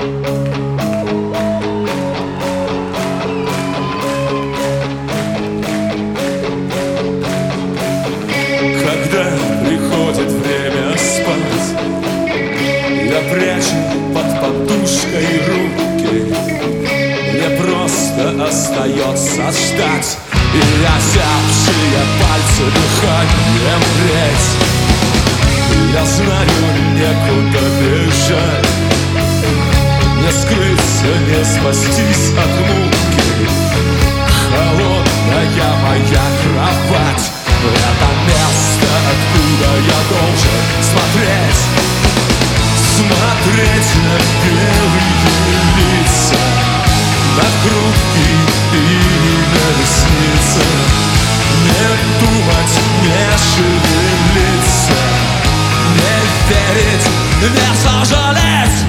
Когда приходит время спать, я прячу под подушкой руки. Мне просто остается ждать, и озябшие пальцы дыханием греть. Я знаю, некуда бежать, не скрыться, не спастись от муки. Холодная моя кровать — это место, откуда я должен смотреть. Смотреть на белые лица, на грудки и на ресницы. Не думать, не шевелиться, не верить, не сожалеть.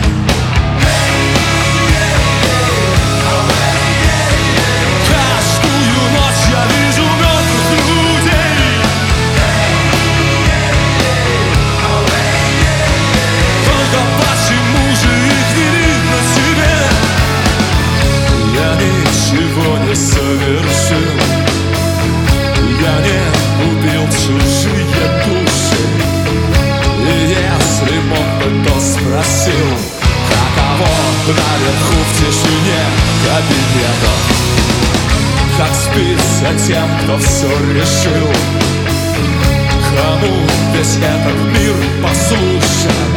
Каждую ночь я вижу мертвых людей. Только почему же их не видно себе? Я ничего не совершил, я не убил чужие души. И если мог бы, то спросил, каково наверху в тишине кабинетов. Как спится тем, кто все решил, кому весь этот мир послушен.